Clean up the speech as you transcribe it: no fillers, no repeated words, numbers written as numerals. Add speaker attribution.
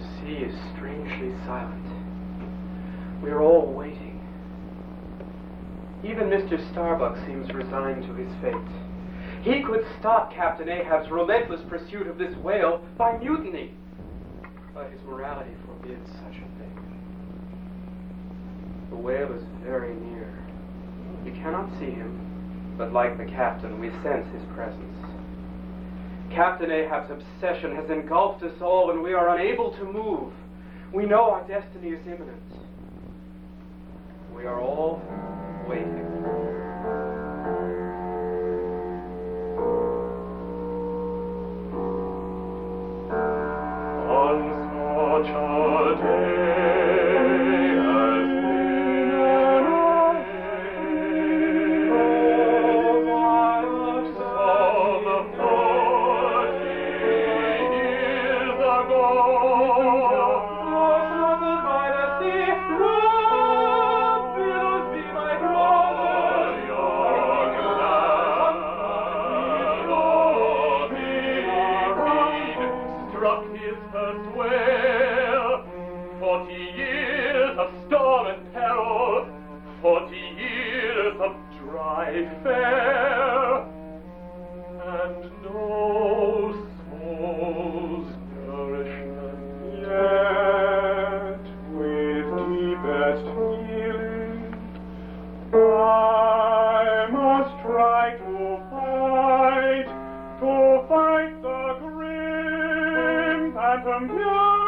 Speaker 1: sea is strangely silent. We are all waiting. Even Mr. Starbuck seems resigned to his fate. He could stop Captain Ahab's relentless pursuit of this whale by mutiny, but his morality forbids such a thing. The whale is very near. We cannot see him, but like the captain, we sense his presence. Captain Ahab's obsession has engulfed us all, and we are unable to move. We know our destiny is imminent. We are all waiting.
Speaker 2: On such a day as this, some 40 years ago, struck his first whale. 40 years of storm and peril, 40 years of dry fare, and no soul's nourishment. Yet, with deepest healing, I must try to fight the grim phantom.